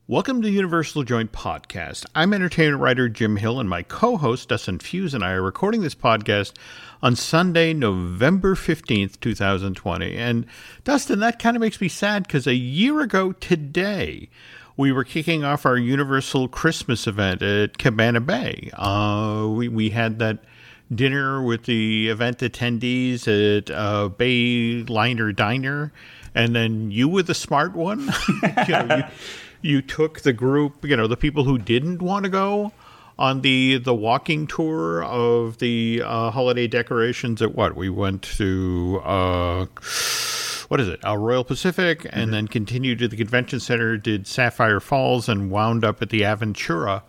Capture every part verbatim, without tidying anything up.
Welcome to Universal Joint Podcast. I'm entertainment writer Jim Hill, and my co-host Dustin Fuse and I are recording this podcast on Sunday, November fifteenth, twenty twenty. And Dustin, that kind of makes me sad because a year ago today, we were kicking off our Universal Christmas event at Cabana Bay. Uh, we, we had that dinner with the event attendees at uh, Bay Liner Diner, and then you were the smart one. you know, you, You took the group, you know, the people who didn't want to go on the the walking tour of the uh, holiday decorations at what? We went to, uh, what is it, uh, Royal Pacific, and mm-hmm. then continued to the convention center, did Sapphire Falls, and wound up at the Aventura.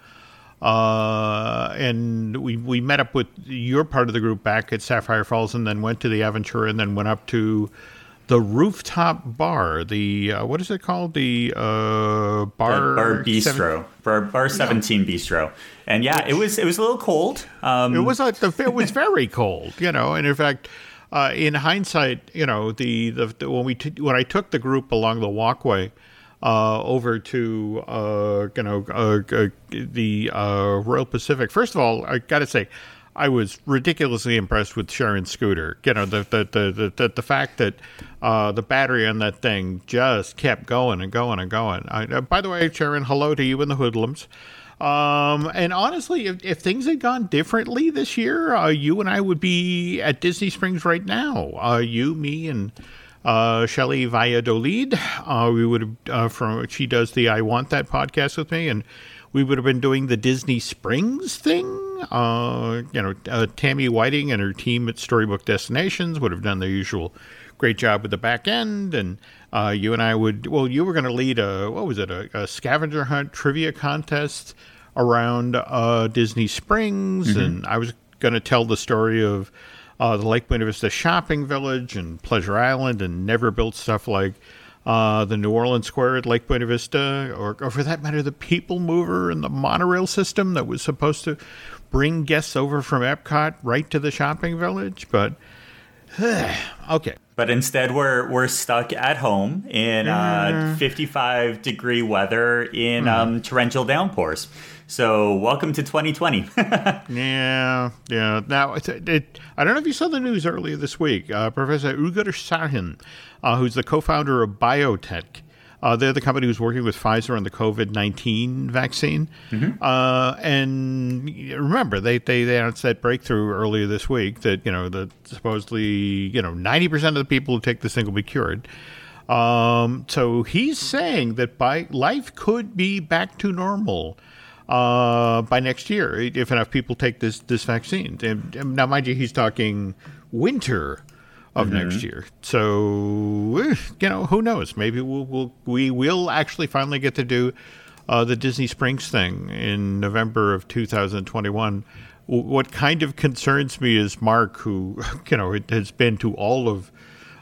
Uh, and we, we met up with your part of the group back at Sapphire Falls, and then went to the Aventura, and then went up to the rooftop bar, the, uh, what is it called? The uh, bar... The bar bistro. Seven- bar, bar seventeen no. Bistro. And yeah, it was it was a little cold. Um, it was like the, it was very cold, you know, and in fact, uh, in hindsight, you know, the, the, the when we t- when I took the group along the walkway uh, over to, uh, you know, uh, uh, the uh, Royal Pacific, first of all, I got to say, I was ridiculously impressed with Sharon's scooter. You know, the the the the, the fact that uh, the battery on that thing just kept going and going and going. I, uh, by the way, Sharon, hello to you and the hoodlums. Um, and honestly, if, if things had gone differently this year, uh, you and I would be at Disney Springs right now. Uh, you, me, and uh, Shelley Valladolid. Uh, we would have uh, from she does the I Want That podcast with me, and we would have been doing the Disney Springs thing. Uh, you know, uh, Tammy Whiting and her team at Storybook Destinations would have done their usual great job with the back end. And uh, you and I would, well, you were going to lead a, what was it, a, a scavenger hunt trivia contest around uh, Disney Springs. Mm-hmm. And I was going to tell the story of uh, the Lake Buena Vista Shopping Village and Pleasure Island, and never built stuff like Uh, the New Orleans Square at Lake Buena Vista, or, or for that matter, the People Mover and the monorail system that was supposed to bring guests over from Epcot right to the shopping village. But, okay. But instead, we're we're stuck at home in uh, fifty-five degree weather in mm. um, torrential downpours. So welcome to twenty twenty. yeah, yeah. Now, it, it, I don't know if you saw the news earlier this week. Uh, Professor Ugur Sahin, uh, who's the co-founder of BioNTech, uh, they're the company who's working with Pfizer on the covid nineteen vaccine. Mm-hmm. Uh, and remember, they, they, they announced that breakthrough earlier this week that, you know, that supposedly, you know, ninety percent of the people who take this thing will be cured. Um, so he's saying that by life could be back to normal Uh, by next year, if enough people take this this vaccine. And, and now, mind you, he's talking winter of mm-hmm. next year. So, you know, who knows? Maybe we'll, we'll we will actually finally get to do uh, the Disney Springs thing in November of two thousand twenty-one. What kind of concerns me is Mark, who, you know, has been to all of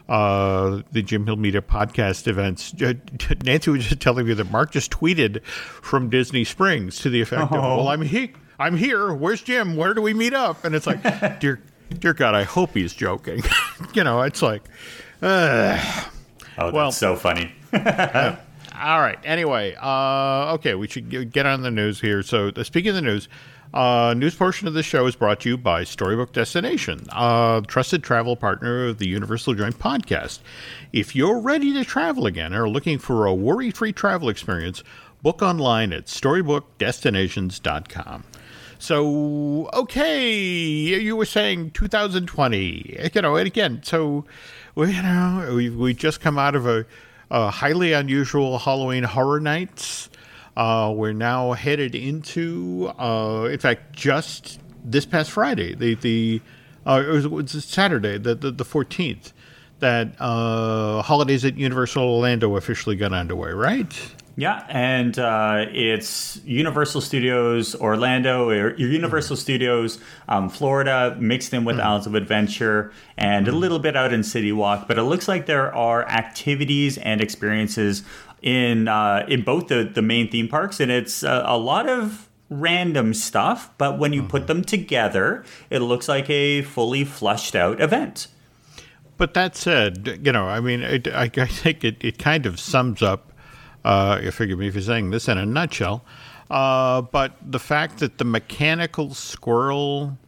Uh, the Jim Hill Media podcast events. Nancy was just telling me that Mark just tweeted from Disney Springs to the effect oh. of, well, I'm he- I'm here. Where's Jim? Where do we meet up? And it's like, dear, dear God, I hope he's joking. you know, it's like, uh, oh, that's well, so funny. uh, all right. Anyway, uh, okay, we should get on the news here. So uh, speaking of the news, Uh, news portion of the show is brought to you by Storybook Destination, a trusted travel partner of the Universal Joint Podcast. If you're ready to travel again or are looking for a worry-free travel experience, book online at storybook destinations dot com. So, okay, you were saying two thousand twenty, you know, and again, so, you know, we we just come out of a, a highly unusual Halloween Horror Nights. Uh, we're now headed into, uh, in fact, just this past Friday, the the uh, it was, it was Saturday, the the, the fourteenth, that uh, Holidays at Universal Orlando officially got underway, right? Yeah, and uh, it's Universal Studios Orlando, or Universal mm-hmm. Studios um, Florida, mixed in with mm-hmm. Islands of Adventure, and mm-hmm. a little bit out in City Walk. But it looks like there are activities and experiences in uh, in both the, the main theme parks, and it's uh, a lot of random stuff. But when you mm-hmm. put them together, it looks like a fully fleshed out event. But that said, you know, I mean, it, I, I think it, it kind of sums up Uh, forgive me for saying this in a nutshell. Uh, but the fact that the mechanical squirrel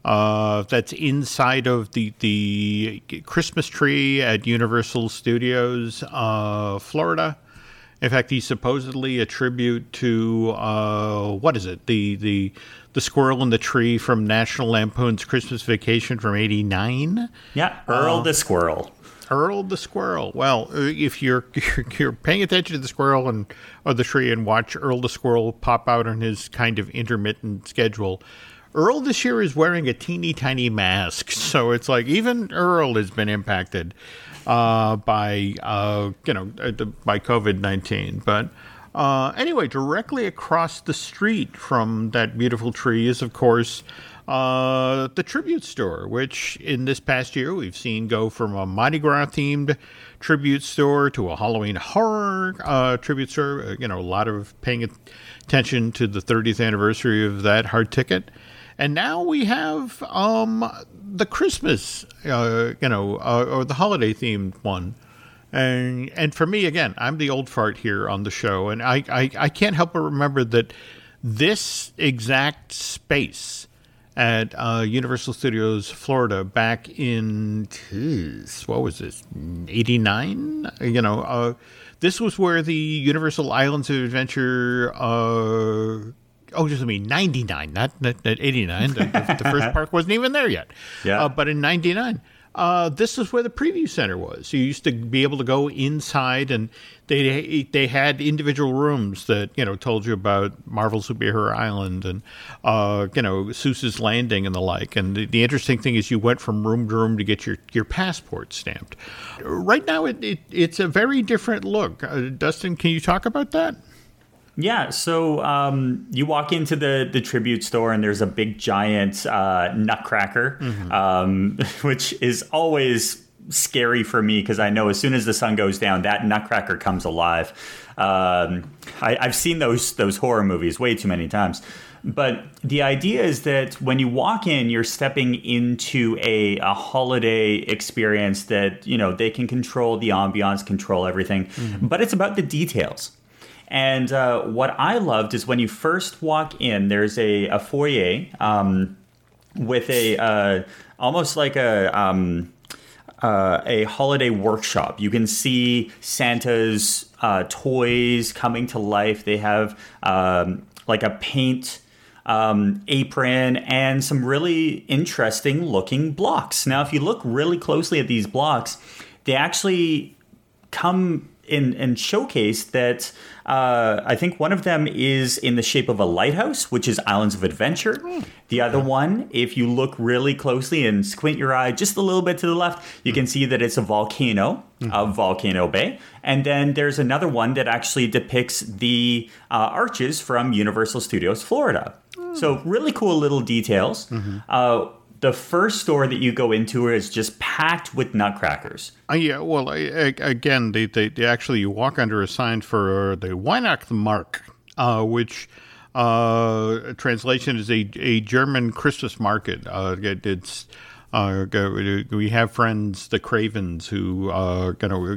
uh, that's inside of the the Christmas tree at Universal Studios, uh, Florida. In fact, he's supposedly a tribute to uh, what is it? The the the squirrel in the tree from National Lampoon's Christmas Vacation from eighty-nine. Yeah, Earl uh, the squirrel. Earl the squirrel. Well, if you're, you're you're paying attention to the squirrel and or the tree and watch Earl the squirrel pop out on his kind of intermittent schedule, Earl this year is wearing a teeny tiny mask, so it's like even Earl has been impacted uh, by uh, you know by COVID nineteen. But uh, anyway, directly across the street from that beautiful tree is, of course, Uh, the tribute store, which in this past year we've seen go from a Mardi Gras themed tribute store to a Halloween horror uh, tribute store. Uh, you know, a lot of paying attention to the thirtieth anniversary of that hard ticket. And now we have um, the Christmas, uh, you know, uh, or the holiday themed one. And and for me, again, I'm the old fart here on the show, and I, I, I can't help but remember that this exact space at uh, Universal Studios Florida back in, geez, what was this, eighty-nine? You know, uh, this was where the Universal Islands of Adventure, uh, oh, just I mean, ninety-nine, not, not, not eighty-nine. The, the, the first park wasn't even there yet. Yeah. Uh, but in ninety-nine, uh, this is where the preview center was. You used to be able to go inside, and they they had individual rooms that, you know, told you about Marvel Superhero Island and, uh, you know, Seuss's Landing and the like. And the, the interesting thing is you went from room to room to get your, your passport stamped. Right now, it, it it's a very different look. Uh, Dustin, can you talk about that? Yeah, so um, you walk into the, the tribute store and there's a big giant uh, nutcracker, mm-hmm. um, which is always scary for me because I know as soon as the sun goes down, that nutcracker comes alive. Um, I, I've seen those those horror movies way too many times. But the idea is that when you walk in, you're stepping into a, a holiday experience that, you know, they can control the ambiance, control everything. Mm-hmm. But it's about the details. And uh, what I loved is when you first walk in, there's a, a foyer um, with a uh, almost like a um, uh, a holiday workshop. You can see Santa's uh, toys coming to life. They have um, like a paint um, apron and some really interesting looking blocks. Now, if you look really closely at these blocks, they actually come in and showcase that uh, I think one of them is in the shape of a lighthouse, which is Islands of Adventure. Mm. The other one, if you look really closely and squint your eye just a little bit to the left, you mm. can see that it's a volcano mm. of Volcano Bay. And then there's another one that actually depicts the uh, arches from Universal Studios Florida. Mm. So really cool little details. Mm-hmm. Uh, The first store that you go into is just packed with nutcrackers. Uh, yeah, well, I, I, again, they, they, they actually, you walk under a sign for the Weihnachtsmarkt, uh, which uh, translation is a, a German Christmas market. Uh, it, it's uh, we have friends, the Cravens, who uh, you know,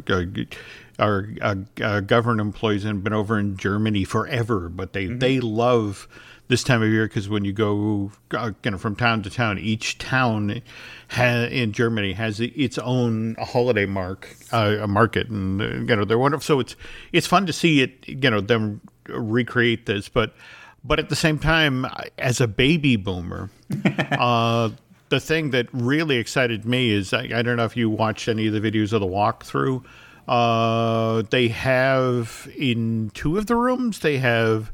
are uh, uh, government employees and been over in Germany forever, but they, mm-hmm. they love this time of year because when you go uh, you know, from town to town, each town ha- in Germany has its own holiday mark, uh, a market, and uh, you know they're wonderful. So it's it's fun to see it, you know, them recreate this, but but at the same time, as a baby boomer, uh, the thing that really excited me is I, I don't know if you watched any of the videos of the walkthrough. Uh, they have in two of the rooms they have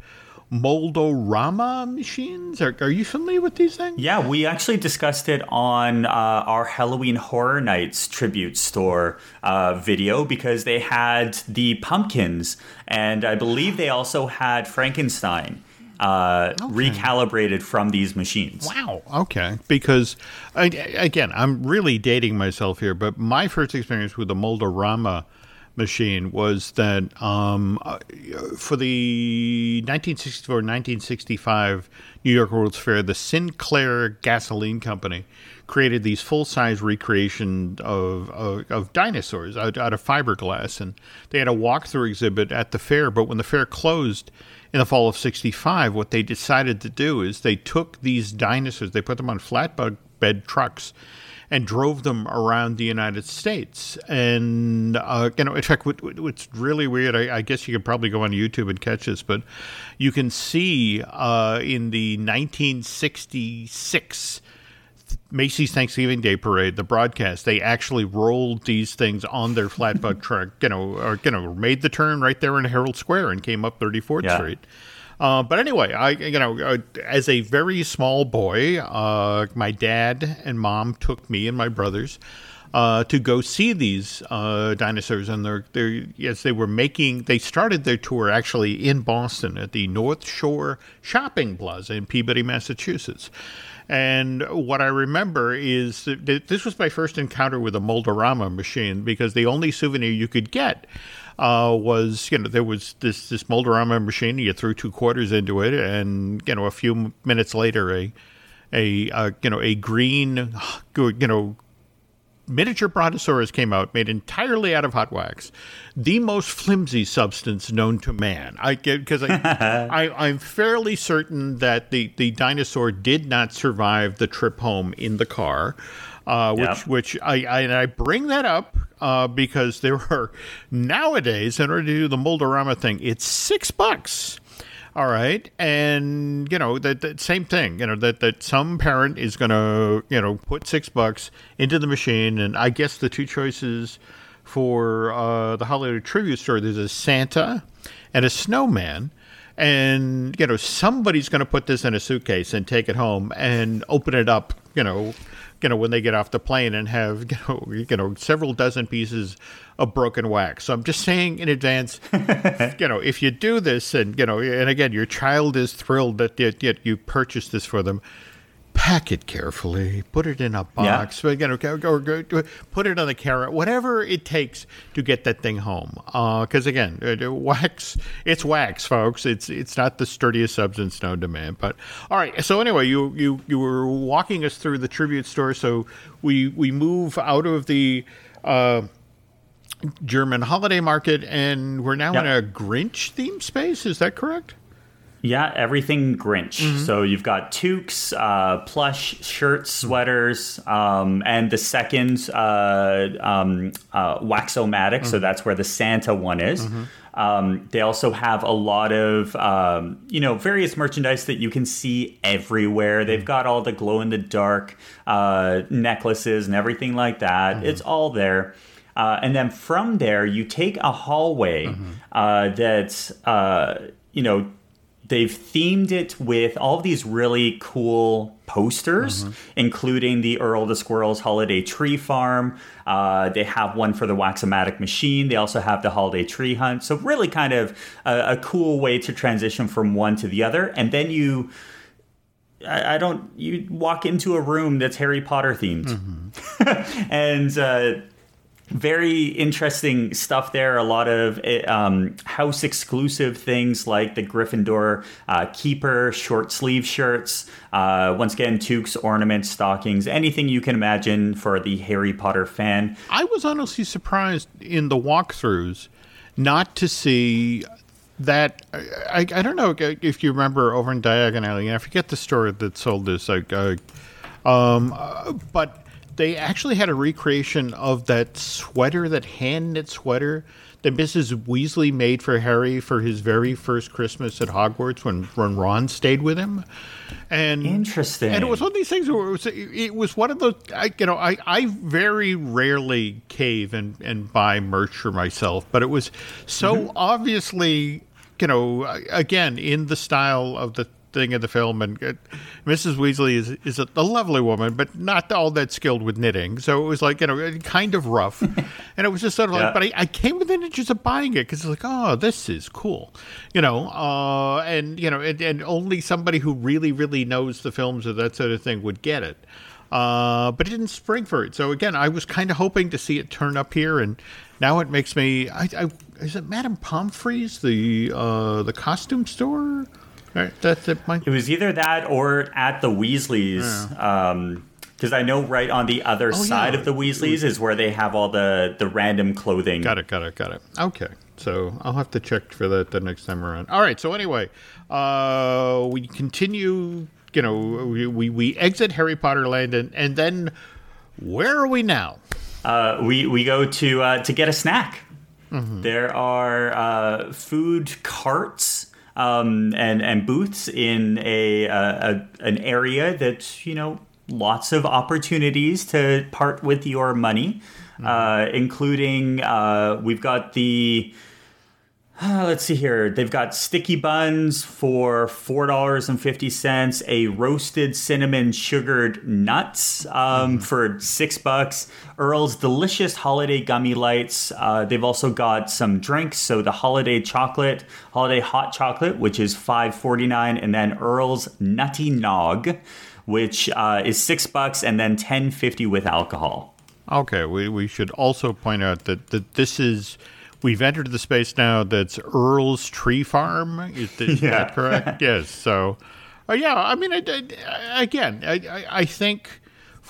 Mold-O-Rama machines. Are, are you familiar with these things? Yeah, we actually discussed it on uh, our Halloween Horror Nights tribute store uh, video because they had the pumpkins, and I believe they also had Frankenstein uh, okay. recalibrated from these machines. Wow. Okay. Because, I, again, I'm really dating myself here, but my first experience with the Mold-O-Rama machine was that um, uh, for the nineteen sixty-four nineteen sixty-five New York World's Fair, the Sinclair Gasoline Company created these full-size recreation of, of, of dinosaurs out, out of fiberglass. And they had a walkthrough exhibit at the fair. But when the fair closed in the fall of sixty-five, what they decided to do is they took these dinosaurs, they put them on flatbed trucks, and drove them around the United States. And, uh, you know, in fact, what, what's really weird, I, I guess you could probably go on YouTube and catch this, but you can see uh, in the nineteen sixty-six Macy's Thanksgiving Day Parade, the broadcast, they actually rolled these things on their flatbed truck, you know, or, you know, made the turn right there in Herald Square and came up thirty-fourth yeah. Street. Uh, but anyway, I you know, uh, as a very small boy, uh, my dad and mom took me and my brothers uh, to go see these uh, dinosaurs, and they're they yes, they were making. They started their tour actually in Boston at the North Shore Shopping Plaza in Peabody, Massachusetts. And what I remember is that this was my first encounter with a Mold-O-Rama machine, because the only souvenir you could get uh, was, you know, there was this, this Mold-O-Rama machine. You threw two quarters into it, and, you know, a few minutes later, a, a uh, you know, a green, you know, miniature brontosaurus came out, made entirely out of hot wax, the most flimsy substance known to man. I get because I, I, I'm fairly certain that the, the dinosaur did not survive the trip home in the car, uh, which yep. which I, I and I bring that up uh, because there are nowadays, in order to do the Mold-O-Rama thing, it's six bucks. All right. And, you know, that, that same thing, you know, that, that some parent is going to, you know, put six bucks into the machine. And I guess the two choices for uh, the holiday tribute store, there's a Santa and a snowman. And, you know, somebody's going to put this in a suitcase and take it home and open it up, you know, you know, when they get off the plane and have, you know, you know, several dozen pieces of broken wax. So I'm just saying in advance, you know, if you do this and, you know, and again, your child is thrilled that, that you purchased this for them, pack it carefully, put it in a box, yeah. you know, or, or, or put it on the carrot, whatever it takes to get that thing home. Because uh, again, wax, it's wax, folks. It's it's not the sturdiest substance known to man. But all right. So anyway, you you you were walking us through the tribute store. So we we move out of the uh, German holiday market, and we're now yep. in a Grinch themed space. Is that correct? Yeah, everything Grinch. Mm-hmm. So you've got toques, uh, plush shirts, sweaters, um, and the second uh, um, uh, Wax-O-Matic. Mm-hmm. So that's where the Santa one is. Mm-hmm. Um, they also have a lot of, um, you know, various merchandise that you can see everywhere. They've got all the glow-in-the-dark uh, necklaces and everything like that. Mm-hmm. It's all there. Uh, and then from there, you take a hallway mm-hmm. uh, that's, uh, you know, they've themed it with all of these really cool posters, mm-hmm. including the Earl the Squirrel's Holiday Tree Farm. Uh, they have one for the Wax-O-Matic machine. They also have the Holiday Tree Hunt. So really kind of a, a cool way to transition from one to the other. And then you... I, I don't... You walk into a room that's Harry Potter themed. Mm-hmm. and... Uh, Very interesting stuff there. A lot of um, house exclusive things like the Gryffindor uh, Keeper short sleeve shirts. Uh, once again, toques, ornaments, stockings, anything you can imagine for the Harry Potter fan. I was honestly surprised in the walkthroughs not to see that. I, I don't know if you remember over in Diagon Alley, and I forget the store that sold this, like, uh, um, uh, but they actually had a recreation of that sweater, that hand-knit sweater that Missus Weasley made for Harry for his very first Christmas at Hogwarts when, when Ron stayed with him. And interesting. And it was one of these things where it was, it was one of those, I, you know, I, I very rarely cave and, and buy merch for myself, but it was so mm-hmm. obviously, you know, again, in the style of the thing of the film, and uh, Missus Weasley is is a, a lovely woman, but not all that skilled with knitting. So it was like, you know, kind of rough, and it was just sort of yeah. like. But I, I came within inches of buying it because it's like, oh, this is cool, you know, uh, and you know, and, and only somebody who really, really knows the films or that sort of thing would get it. uh, but it didn't spring for it. So again, I was kind of hoping to see it turn up here, and now it makes me. I, I, is it Madame Pomfrey's, the uh, the costume store? Right, that, that might... It was either that or at the Weasleys. Yeah. Um, Because I know right on the other oh, side yeah. of the Weasleys is where they have all the, the random clothing. Got it, got it, got it. Okay. So I'll have to check for that the next time around. All right. So anyway, uh, we continue, you know, we, we, we exit Harry Potter Land, and, and then where are we now? Uh, we, we go to, uh, to get a snack. Mm-hmm. There are uh, food carts um, and, and booths in a, a, a an area that, you know, lots of opportunities to part with your money, mm-hmm. uh, including uh, we've got the, uh, let's see here, they've got sticky buns for four dollars and fifty cents, a roasted cinnamon sugared nuts um, mm-hmm. for six bucks, Earl's delicious holiday gummy lights. Uh, they've also got some drinks, so the holiday chocolate, holiday hot chocolate, which is five forty-nine, and then Earl's Nutty Nog, which uh, is six bucks and then ten fifty with alcohol. Okay, we, we should also point out that, that this is, we've entered the space now that's Earl's Tree Farm. Is, that, is yeah. that correct? Yes. So, uh, yeah, I mean, I, I, again, I, I, I think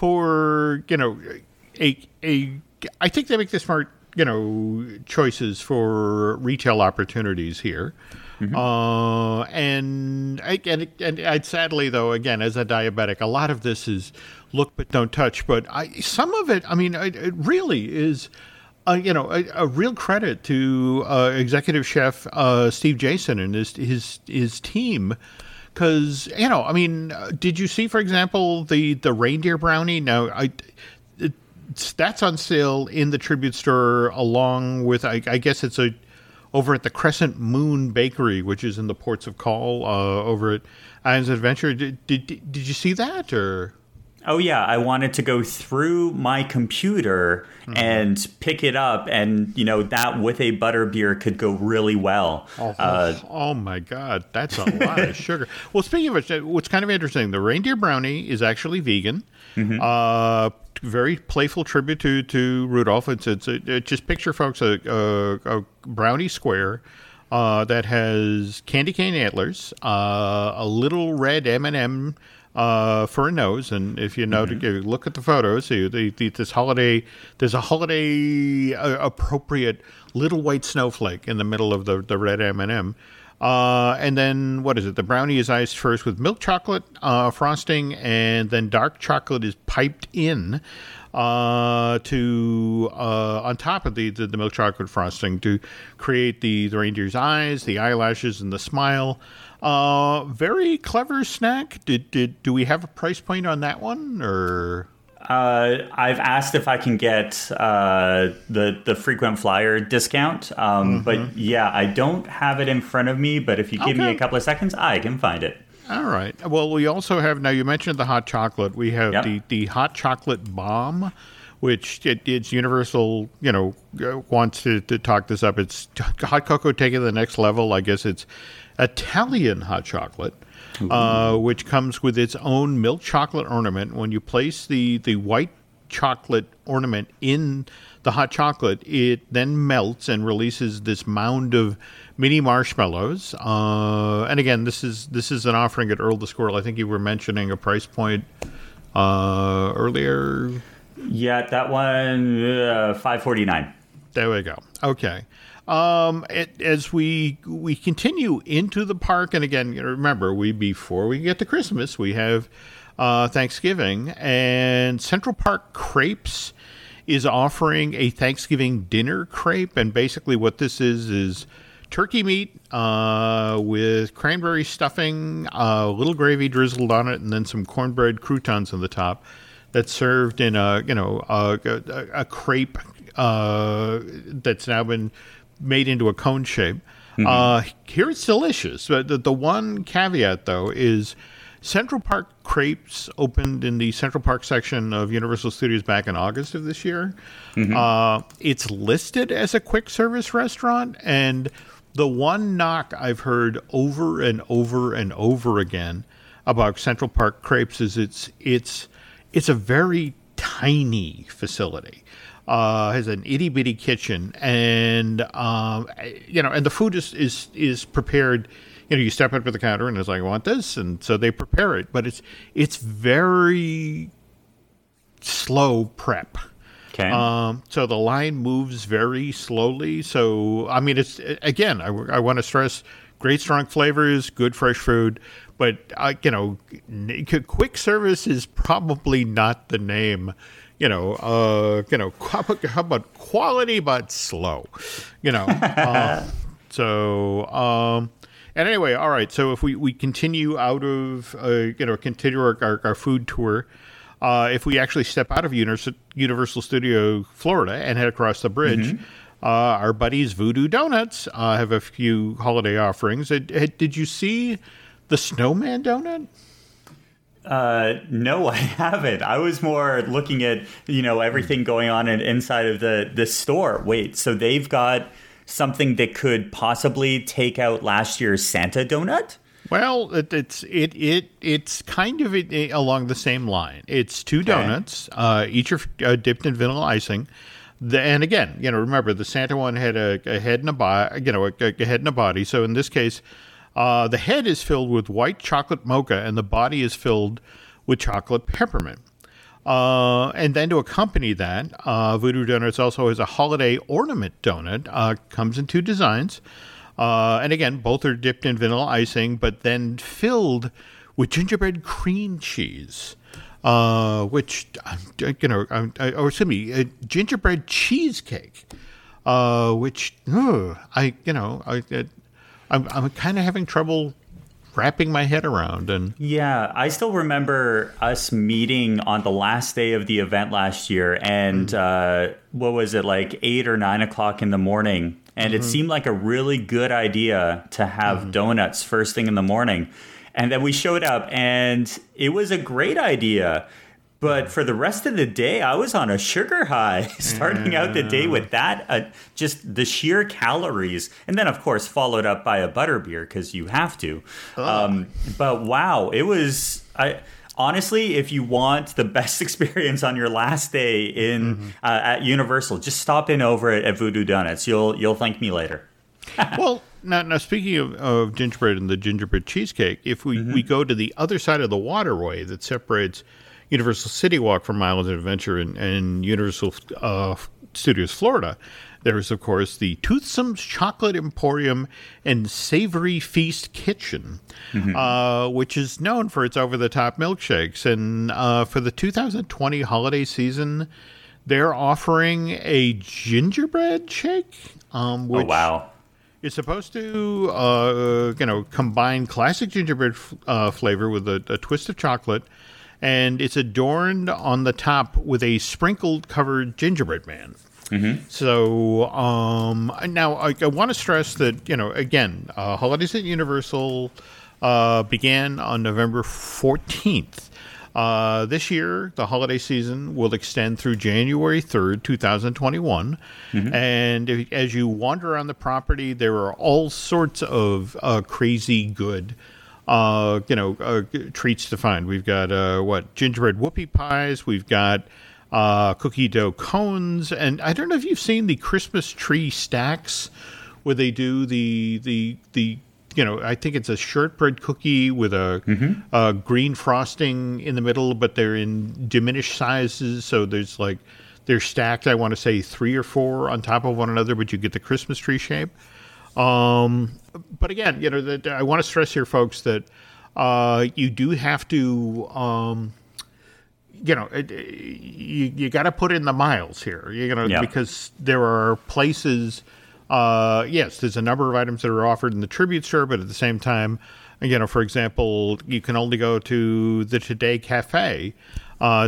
for, you know, a, a, I think they make the smart, you know, choices for retail opportunities here. Mm-hmm. Uh, and, and and and sadly, though, again, as a diabetic, a lot of this is look but don't touch. But I, some of it, I mean, it, it really is, uh, you know, a, a real credit to uh, executive chef uh, Steve Jason and his his his team. Because, you know, I mean, uh, did you see, for example, the, the reindeer brownie? Now, I, it, that's on sale in the Tribute Store along with, I, I guess it's a, over at the Crescent Moon Bakery, which is in the Ports of Call, uh, over at Islands of Adventure. Did, did did you see that, or? Oh yeah, I wanted to go through my computer mm-hmm. and pick it up, and you know that with a butterbeer could go really well. Oh, uh, oh my God, that's a lot of sugar. Well, speaking of which, what's kind of interesting, the reindeer brownie is actually vegan. Mm-hmm. Uh, very playful tribute to, to Rudolph. It's it's a, it, just picture, folks, a, a, a brownie square uh, that has candy cane antlers, uh, a little red M and M uh, for a nose, and if you know, mm-hmm. to look at the photos, see the, the, this holiday, there's a holiday uh, appropriate little white snowflake in the middle of the the red M and M. Uh, and then, what is it? The brownie is iced first with milk chocolate uh, frosting, and then dark chocolate is piped in uh, to uh, on top of the, the, the milk chocolate frosting to create the, the reindeer's eyes, the eyelashes, and the smile. Uh, very clever snack. Did did do we have a price point on that one, or? Uh, I've asked if I can get uh, the the frequent flyer discount, um, mm-hmm. but yeah, I don't have it in front of me. But if you give okay. me a couple of seconds, I can find it. All right. Well, we also have, now you mentioned the hot chocolate. We have yep. the, the hot chocolate bomb, which it, it's Universal, you know, wants to, to talk this up. It's hot cocoa taken to the next level. I guess it's Italian hot chocolate. Uh, which comes with its own milk chocolate ornament. When you place the, the white chocolate ornament in the hot chocolate, it then melts and releases this mound of mini marshmallows. Uh, and again, this is this is an offering at Earl the Squirrel. I think you were mentioning a price point uh, earlier. Yeah, that one, uh, five forty-nine. There we go. Okay. Um, it, as we we continue into the park, and again, remember, we before we get to Christmas, we have uh, Thanksgiving, and Central Park Crepes is offering a Thanksgiving dinner crepe, and basically what this is is turkey meat uh, with cranberry stuffing, a uh, little gravy drizzled on it, and then some cornbread croutons on the top. That's served in a you know a, a, a crepe uh, that's now been made into a cone shape. Mm-hmm. Uh, here it's delicious. But the, the one caveat, though, is Central Park Crepes opened in the Central Park section of Universal Studios back in August of this year. Mm-hmm. Uh, it's listed as a quick service restaurant, and the one knock I've heard over and over and over again about Central Park Crepes is it's it's it's a very tiny facility. Uh, has an itty bitty kitchen, and um, you know, and the food is, is is prepared. You know, you step up to the counter and it's like, I want this, and so they prepare it. But it's it's very slow prep. Okay. Um, so the line moves very slowly. So I mean, it's again, I, I want to stress great strong flavors, good fresh food. But uh, you know, quick service is probably not the name. You know, uh, you know, how about quality but slow? You know, uh, so um, and anyway, all right. So if we, we continue out of uh, you know continue our, our, our food tour, uh, if we actually step out of Universal, Universal Studio Florida and head across the bridge, mm-hmm. uh, our buddies Voodoo Donuts uh, have a few holiday offerings. Did, did you see the Snowman Donut? Uh, no, I haven't. I was more looking at, you know, everything going on in, inside of the, the store. Wait, so they've got something that could possibly take out last year's Santa donut? Well, it, it's it it it's kind of it, it, along the same line. It's two donuts, okay. uh, each are uh, dipped in vanilla icing. The, and again, you know, remember the Santa one had a, a head and a body, you know, a, a head and a body. So in this case, Uh, the head is filled with white chocolate mocha, and the body is filled with chocolate peppermint. Uh, and then to accompany that, uh, Voodoo Donuts also has a holiday ornament donut. Uh, comes in two designs. Uh, and again, both are dipped in vanilla icing, but then filled with gingerbread cream cheese. Uh, which, you know, or excuse me, a gingerbread cheesecake. Uh, which, ugh, I, you know, I... It, I'm, I'm kind of having trouble wrapping my head around. And yeah, I still remember us meeting on the last day of the event last year. And mm-hmm. uh, what was it, like eight or nine o'clock in the morning? And mm-hmm. it seemed like a really good idea to have mm-hmm. donuts first thing in the morning. And then we showed up, and it was a great idea. But for the rest of the day, I was on a sugar high, starting out the day with that, uh, just the sheer calories. And then, of course, followed up by a butterbeer, because you have to. Oh. Um, but wow, it was... I honestly, if you want the best experience on your last day in mm-hmm. uh, at Universal, just stop in over at, at Voodoo Donuts. You'll, you'll thank me later. Well, now, now speaking of, of gingerbread and the gingerbread cheesecake, if we, mm-hmm. we go to the other side of the waterway that separates Universal City Walk from Islands of Adventure and, and Universal uh, Studios Florida, there is, of course, the Toothsome's Chocolate Emporium and Savory Feast Kitchen, mm-hmm. uh, which is known for its over-the-top milkshakes. And uh, for the two thousand twenty holiday season, they're offering a gingerbread shake. Um, which oh, wow. It's supposed to, uh, you know, combine classic gingerbread f- uh, flavor with a, a twist of chocolate. And it's adorned on the top with a sprinkled covered gingerbread man. Mm-hmm. So um, now I, I want to stress that, you know, again, uh, Holidays at Universal uh, began on November fourteenth. Uh, this year, the holiday season will extend through January third, twenty twenty-one. Mm-hmm. And if, as you wander around the property, there are all sorts of uh, crazy good Uh, you know, uh, treats to find. We've got, uh, what, gingerbread whoopie pies. We've got uh, cookie dough cones. And I don't know if you've seen the Christmas tree stacks where they do the, the, the you know, I think it's a shortbread cookie with a, mm-hmm. a green frosting in the middle, but they're in diminished sizes. So there's like, they're stacked, I want to say, three or four on top of one another, but you get the Christmas tree shape. Um, but again, you know, that I want to stress here, folks, that uh, you do have to, um, you know, it, you, you got to put in the miles here, you know, yeah. because there are places, uh, yes, there's a number of items that are offered in the tribute store, but at the same time, you know, for example, you can only go to the Today Cafe uh,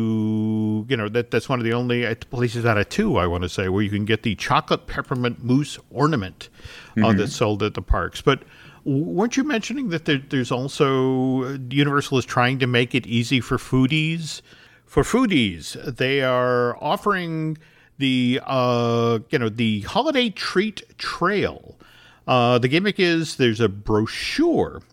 to, you know, that that's one of the only places out of two, I want to say, where you can get the chocolate peppermint mousse ornament uh, mm-hmm. that's sold at the parks. But weren't you mentioning that there, there's also, Universal is trying to make it easy for foodies? For foodies, they are offering the, uh, you know, the Holiday Treat Trail. Uh, the gimmick is there's a brochure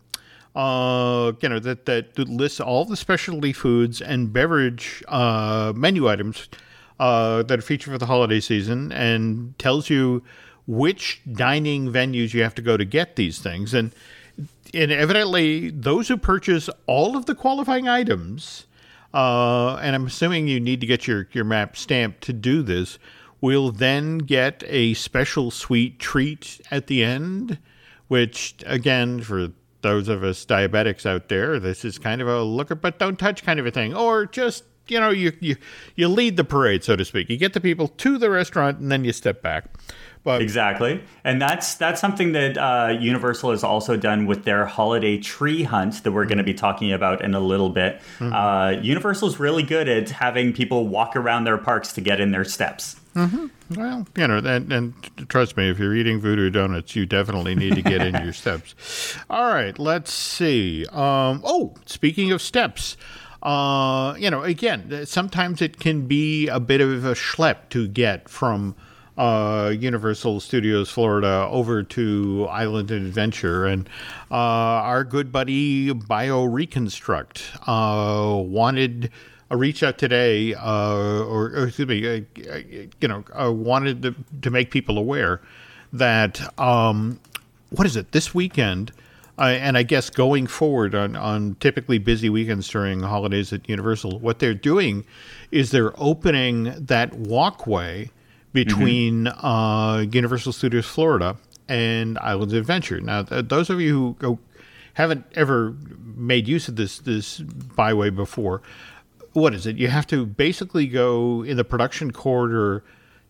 uh, you know, that, that lists all the specialty foods and beverage uh, menu items uh, that are featured for the holiday season, and tells you which dining venues you have to go to get these things. And, and evidently, those who purchase all of the qualifying items, uh, and I'm assuming you need to get your, your map stamped to do this, will then get a special sweet treat at the end, which, again, for those of us diabetics out there, this is kind of a look at but don't touch kind of a thing. Or just, you know, you, you, you lead the parade, so to speak. You get the people to the restaurant and then you step back. But exactly. And that's that's something that uh, Universal has also done with their holiday tree hunt that we're going to be talking about in a little bit. Mm-hmm. Uh, Universal's really good at having people walk around their parks to get in their steps. Mm-hmm. Well, you know, and, and trust me, if you're eating Voodoo Donuts, you definitely need to get in your steps. All right, let's see. Um, oh, speaking of steps, uh, you know, again, sometimes it can be a bit of a schlep to get from uh, Universal Studios Florida over to Island Adventure. And uh, our good buddy BioReconstruct uh, wanted a reach out today, uh, or, or excuse me, uh, you know, uh, wanted to, to make people aware that, um, what is it, this weekend, uh, and I guess going forward on, on typically busy weekends during holidays at Universal, what they're doing is they're opening that walkway between mm-hmm. uh, Universal Studios Florida and Islands of Adventure. Now, th- those of you who go, haven't ever made use of this this byway before, what is it? You have to basically go in the production corridor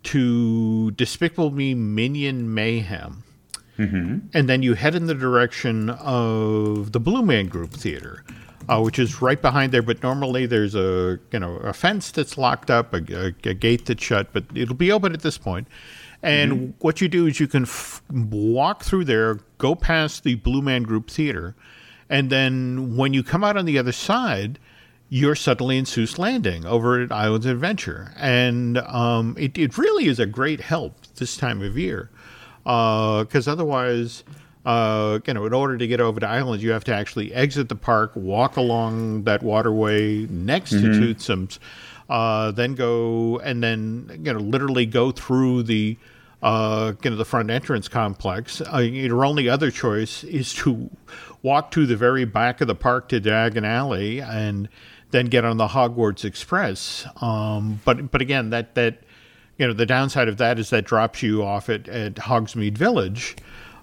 to Despicable Me Minion Mayhem. Mm-hmm. And then you head in the direction of the Blue Man Group Theater, uh, which is right behind there. But normally there's a you know a fence that's locked up, a, a, a gate that's shut, but it'll be open at this point. And mm-hmm. what you do is you can f- walk through there, go past the Blue Man Group Theater, and then when you come out on the other side, you're suddenly in Seuss Landing over at Islands of Adventure. And um, it, it really is a great help this time of year. Because uh, otherwise, uh, you know, in order to get over to Islands, you have to actually exit the park, walk along that waterway next mm-hmm. to Toothsome's, uh, then go and then, you know, literally go through the, uh, you know, the front entrance complex. Uh, your only other choice is to walk to the very back of the park to Diagon Alley and then get on the Hogwarts Express. Um, but but again, that that you know the downside of that is that drops you off at, at Hogsmeade Village.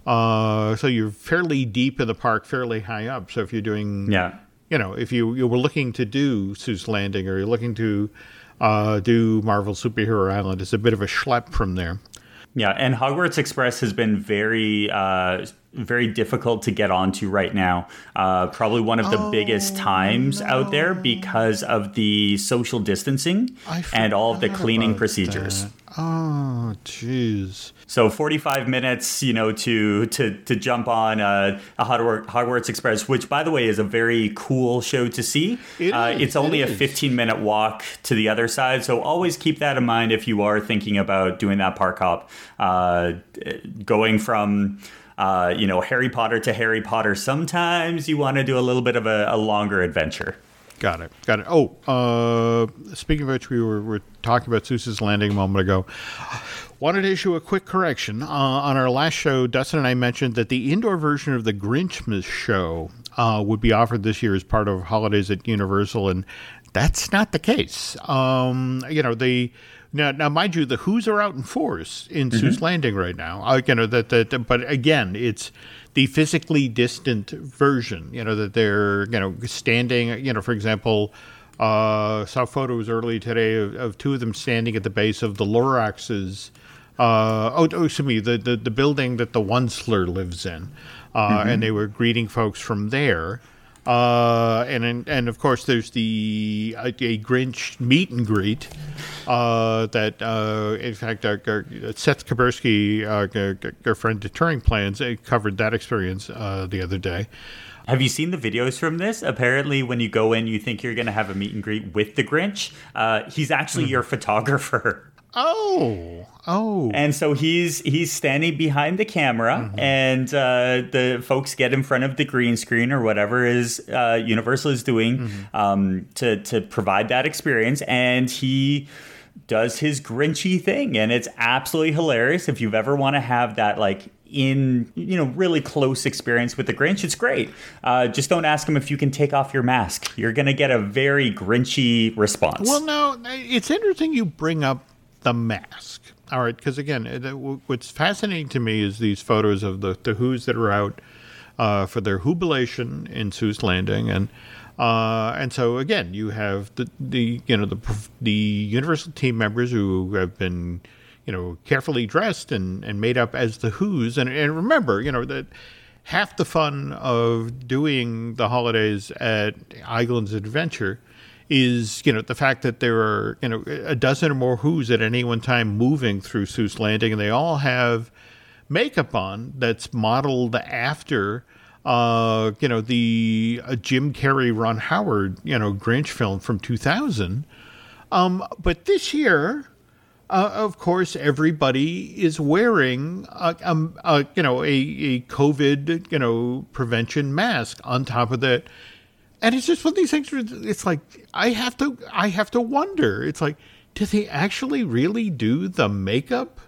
Uh, so you're fairly deep in the park, fairly high up. So if you're doing, yeah, you know, if you, you were looking to do Seuss Landing or you're looking to uh, do Marvel Superhero Island, it's a bit of a schlep from there. Yeah, and Hogwarts Express has been very, uh, very difficult to get onto right now. Uh, probably one of the oh, biggest times no. out there because of the social distancing and all of the cleaning procedures. That. Oh, jeez. So forty-five minutes, you know, to to to jump on a, a Hogwarts Express, which, by the way, is a very cool show to see. It uh, is, it's only it a fifteen-minute walk to the other side, so always keep that in mind if you are thinking about doing that park hop. Uh, going from, uh, you know, Harry Potter to Harry Potter, sometimes you want to do a little bit of a, a longer adventure. Got it. Got it. Oh, uh, speaking of which, we were, were talking about Seuss's Landing a moment ago. Wanted to issue a quick correction. Uh, on our last show, Dustin and I mentioned that the indoor version of the Grinchmas show uh, would be offered this year as part of Holidays at Universal, and that's not the case. Um, you know, the now, now, mind you, the Who's are out in force in mm-hmm. Seuss Landing right now. Uh, you know that, that, but again, it's the physically distant version. You know that they're you know standing. You know, for example. Uh, saw photos early today of, of two of them standing at the base of the Lorax's, uh, oh, oh, excuse me, the, the, the building that the Onceler lives in. Uh, mm-hmm. And they were greeting folks from there. Uh, and, and of course, there's the a, a Grinch meet and greet uh, that, uh, in fact, our, our Seth Kabersky, uh, our friend at Turing Plans, covered that experience uh, the other day. Have you seen the videos from this? Apparently, when you go in, you think you're going to have a meet and greet with the Grinch. Uh, he's actually mm. your photographer. Oh, oh. And so he's he's standing behind the camera, mm-hmm. and uh, the folks get in front of the green screen or whatever is uh, Universal is doing mm-hmm. um, to to provide that experience, and he does his Grinchy thing, and it's absolutely hilarious. If you've ever want to have that like in you know really close experience with the Grinch, it's great. Uh, just don't ask him if you can take off your mask. You're gonna get a very Grinchy response. Well, no, it's interesting you bring up the mask. All right, because again, what's fascinating to me is these photos of the, the Who's that are out uh, for their Whobilation in Seuss Landing, and uh, and so again, you have the, the you know the the Universal team members who have been you know carefully dressed and, and made up as the Who's, and and remember, you know that half the fun of doing the holidays at Eigeland's Adventure is, you know, the fact that there are, you know, a dozen or more Who's at any one time moving through Seuss Landing, and they all have makeup on that's modeled after, uh, you know, the uh, Jim Carrey, Ron Howard, you know, Grinch film from two thousand. Um, but this year, uh, of course, everybody is wearing, a, a, a, you know, a, a COVID, you know, prevention mask on top of that. And it's just one of these things where it's like, I have to, I have to wonder. It's like, do they actually really do the makeup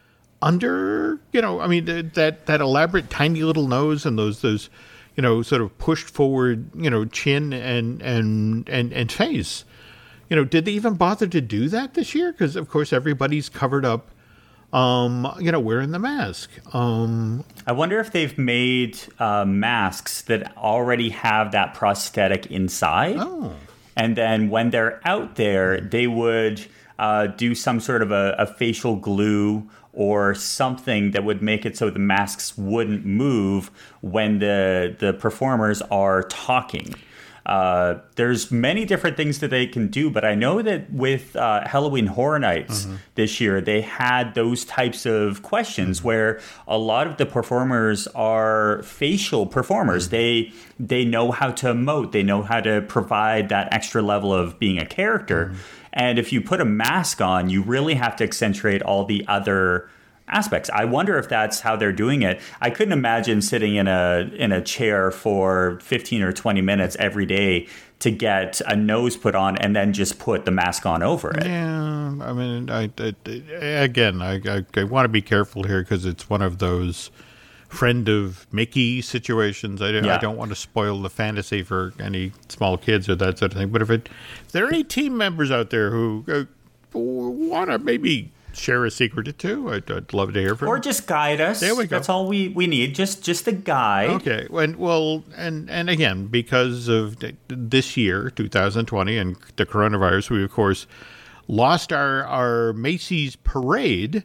under, you know, I mean, that, that elaborate tiny little nose and those, those, you know, sort of pushed forward, you know, chin and, and, and, and face. You know, did they even bother to do that this year? Because, of course, everybody's covered up, um, you know, wearing the mask. Um, I wonder if they've made uh, masks that already have that prosthetic inside. Oh. And then when they're out there, they would uh, do some sort of a, a facial glue or something that would make it so the masks wouldn't move when the the performers are talking. Uh, there's many different things that they can do, but I know that with uh, Halloween Horror Nights mm-hmm. this year, they had those types of questions mm-hmm. where a lot of the performers are facial performers. Mm-hmm. They they know how to emote. They know how to provide that extra level of being a character. Mm-hmm. And if you put a mask on, you really have to accentuate all the other aspects. I wonder if that's how they're doing it. I couldn't imagine sitting in a in a chair for fifteen or twenty minutes every day to get a nose put on and then just put the mask on over it. Yeah, I mean, I, I, again, I, I, I want to be careful here because it's one of those friend of Mickey situations. I, yeah. I don't want to spoil the fantasy for any small kids or that sort of thing. But if, it, if there are any team members out there who uh, want to maybe share a secret or two, I'd, I'd love to hear from or you. Just guide us. There we go. That's all we, we need. Just just a guide. Okay. And, well, and, and again, because of this year, two thousand twenty, and the coronavirus, we, of course, lost our, our Macy's parade.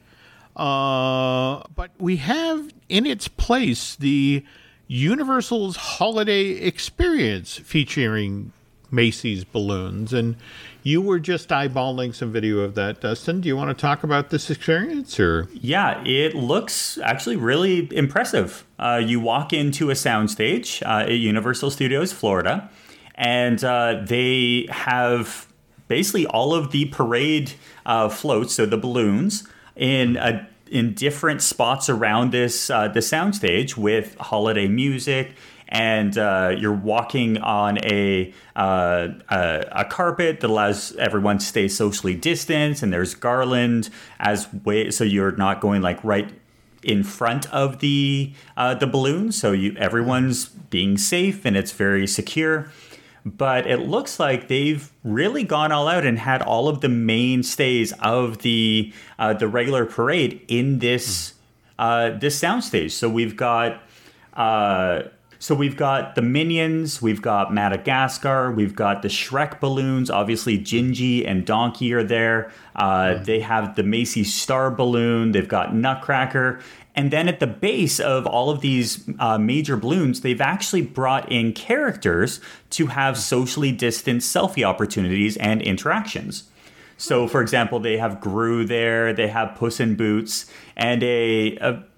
Uh, but we have in its place the Universal's Holiday Experience featuring Macy's balloons. And you were just eyeballing some video of that, Dustin. Do you want to talk about this experience? Or yeah, it looks actually really impressive. Uh, you walk into a soundstage uh, at Universal Studios Florida, and uh, they have basically all of the parade uh, floats, so the balloons, in a in different spots around this uh, the soundstage with holiday music. And uh, you're walking on a, uh, a a carpet that allows everyone to stay socially distanced, and there's garland as way so you're not going like right in front of the uh, the balloon. So you everyone's being safe and it's very secure. But it looks like they've really gone all out and had all of the mainstays of the uh, the regular parade in this uh, this soundstage. So we've got. Uh, So we've got the Minions, we've got Madagascar, we've got the Shrek balloons. Obviously, Gingy and Donkey are there. Uh, mm. They have the Macy's Star balloon. They've got Nutcracker. And then at the base of all of these uh, major balloons, they've actually brought in characters to have socially distanced selfie opportunities and interactions. So, for example, they have Gru there. They have Puss in Boots and a... a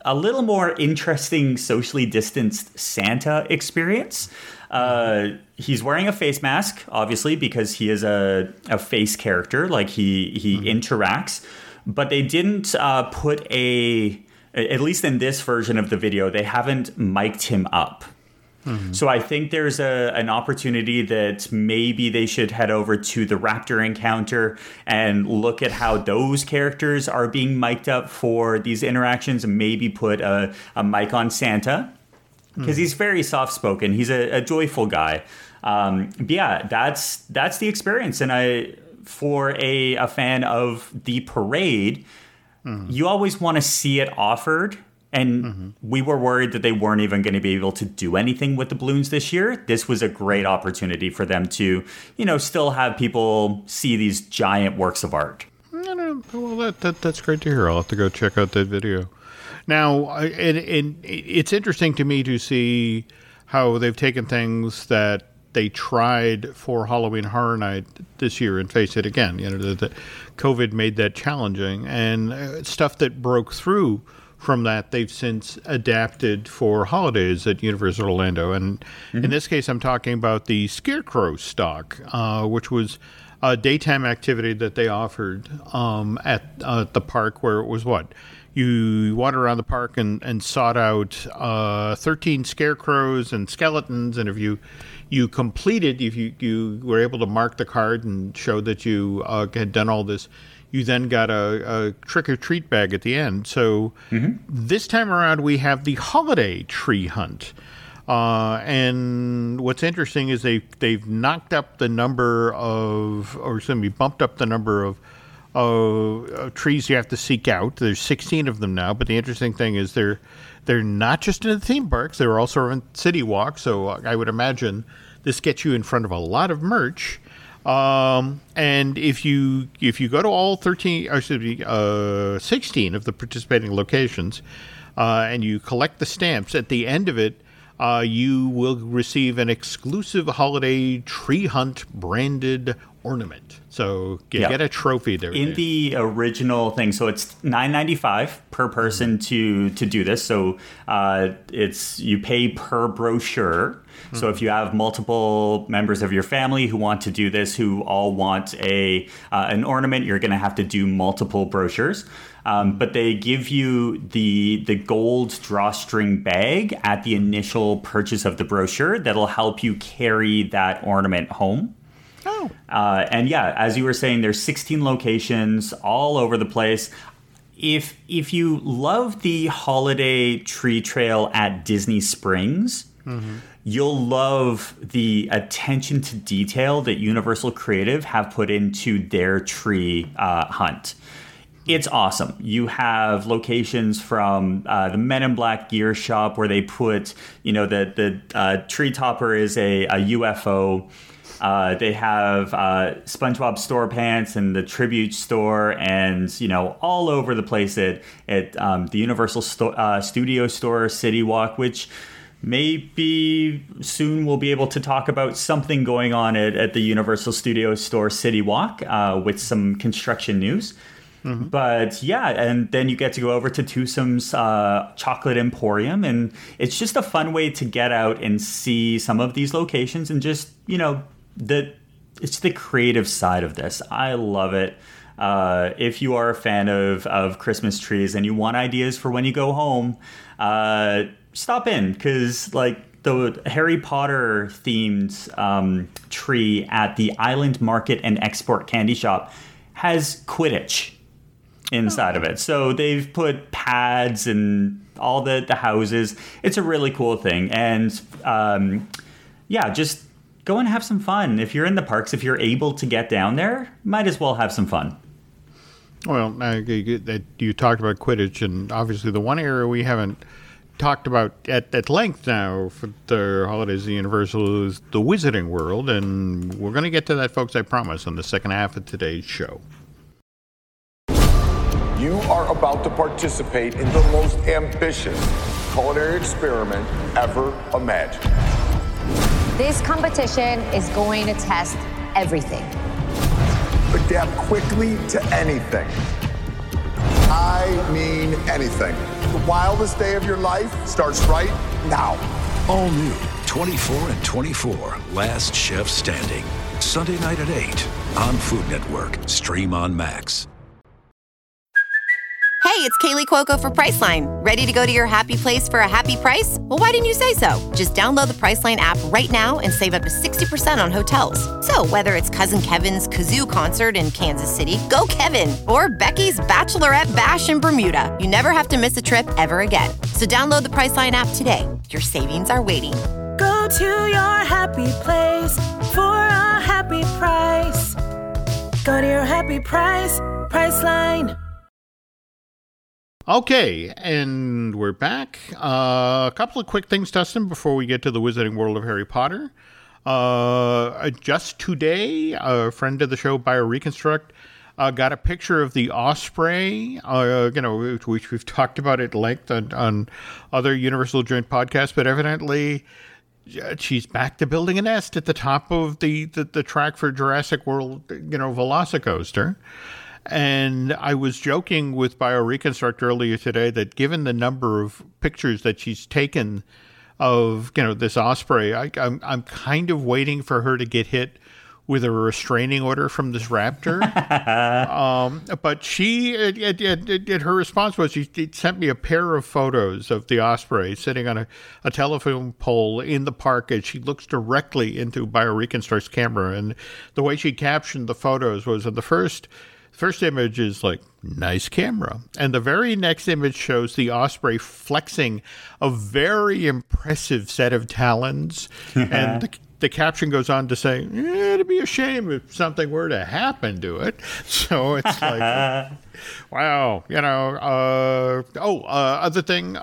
a little more interesting socially distanced Santa experience. Uh, he's wearing a face mask, obviously, because he is a, a face character, like he, he mm-hmm. interacts. But they didn't uh, put a, at least in this version of the video, they haven't mic'd him up. Mm-hmm. So I think there's a an opportunity that maybe they should head over to the Raptor encounter and look at how those characters are being mic'd up for these interactions, and maybe put a, a mic on Santa, because mm-hmm. he's very soft-spoken. He's a, a joyful guy. Um, but yeah, that's that's the experience. And I, for a, a fan of the parade, mm-hmm. you always want to see it offered. And mm-hmm. we were worried that they weren't even going to be able to do anything with the balloons this year. This was a great opportunity for them to, you know, still have people see these giant works of art. No, no, well, that, that that's great to hear. I'll have to go check out that video. Now, and, and it's interesting to me to see how they've taken things that they tried for Halloween Horror Night this year and face it again. You know, the, the COVID made that challenging, and uh, stuff that broke through from that, they've since adapted for holidays at Universal Orlando. And mm-hmm. in this case, I'm talking about the Scarecrow stock, uh, which was a daytime activity that they offered um, at uh, the park, where it was what? You wandered around the park and, and sought out uh, thirteen scarecrows and skeletons. And if you you completed, if you, you were able to mark the card and show that you uh, had done all this, you then got a, a trick-or-treat bag at the end. So mm-hmm. this time around, we have the holiday tree hunt. Uh, and what's interesting is they, they've knocked up the number of, or excuse me, bumped up the number of, of, of trees you have to seek out. There's sixteen of them now. But the interesting thing is they're, they're not just in the theme parks. They're also in City Walk. So I would imagine this gets you in front of a lot of merch. Um, and if you if you go to all thirteen, or excuse me, uh, sixteen of the participating locations, uh, and you collect the stamps, at the end of it, uh, you will receive an exclusive holiday tree hunt branded ornament. So you yep. get a trophy there. In the original thing, so it's nine ninety-five per person to to do this. So uh, it's you pay per brochure. Mm-hmm. So if you have multiple members of your family who want to do this, who all want a uh, an ornament, you're going to have to do multiple brochures. Um, but they give you the the gold drawstring bag at the initial purchase of the brochure that'll help you carry that ornament home. Oh. Uh, and yeah, as you were saying, there's sixteen locations all over the place. If if you love the holiday tree trail at Disney Springs, mm-hmm. you'll love the attention to detail that Universal Creative have put into their tree uh, hunt. It's awesome. You have locations from uh, the Men in Black gear shop where they put, you know, the the uh, tree topper is a, a U F O. Uh, they have uh, SpongeBob store pants and the Tribute store, and you know, all over the place at at um, the Universal sto- uh, Studio Store City Walk, which maybe soon we'll be able to talk about something going on at, at the Universal Studio Store City Walk uh, with some construction news. Mm-hmm. But yeah, and then you get to go over to Twosome's uh, Chocolate Emporium, and it's just a fun way to get out and see some of these locations, and just, you know, the it's the creative side of this. I love it. Uh, if you are a fan of, of Christmas trees and you want ideas for when you go home, uh, stop in, because like the Harry Potter themed um, tree at the Island Market and Export Candy Shop has Quidditch inside of it. So they've put pads and all the, the houses. It's a really cool thing. And um, yeah, just go and have some fun. If you're in the parks, if you're able to get down there, might as well have some fun. Well, uh, you, you talked about Quidditch, and obviously the one area we haven't talked about at, at length now for the holidays at Universal is the Wizarding World, and we're going to get to that, folks, I promise, in the second half of today's show. You are about to participate in the most ambitious culinary experiment ever imagined. This competition is going to test everything. Adapt quickly to anything. I mean anything. wildest day of your life starts right now. All new twenty-four and twenty-four, Last Chef Standing. Sunday night at eight on Food Network. Stream on Max. Hey, it's Kaylee Cuoco for Priceline. Ready to go to your happy place for a happy price? Well, why didn't you say so? Just download the Priceline app right now and save up to sixty percent on hotels. So whether it's Cousin Kevin's Kazoo Concert in Kansas City, go Kevin, or Becky's Bachelorette Bash in Bermuda, you never have to miss a trip ever again. So download the Priceline app today. Your savings are waiting. Go to your happy place for a happy price. Go to your happy price, Priceline. Okay, and we're back. Uh, a couple of quick things, Dustin, before we get to the Wizarding World of Harry Potter. Uh, just today, a friend of the show, BioReconstruct, uh, got a picture of the Osprey, uh, you know, which we've talked about at length on, on other Universal Joint podcasts, but evidently she's back to building a nest at the top of the, the, the track for Jurassic World, you know, Velocicoaster. And I was joking with BioReconstruct earlier today that given the number of pictures that she's taken of, you know, this Osprey, I, I'm I'm kind of waiting for her to get hit with a restraining order from this raptor. um, but she, it, it, it, it, her response was she sent me a pair of photos of the Osprey sitting on a, a telephone pole in the park, and she looks directly into BioReconstruct's camera. And the way she captioned the photos was in the first. First image is like, nice camera. And the very next image shows the Osprey flexing a very impressive set of talons. And the, the caption goes on to say, eh, it'd be a shame if something were to happen to it. So it's like, wow, you know. Uh, oh, uh, other thing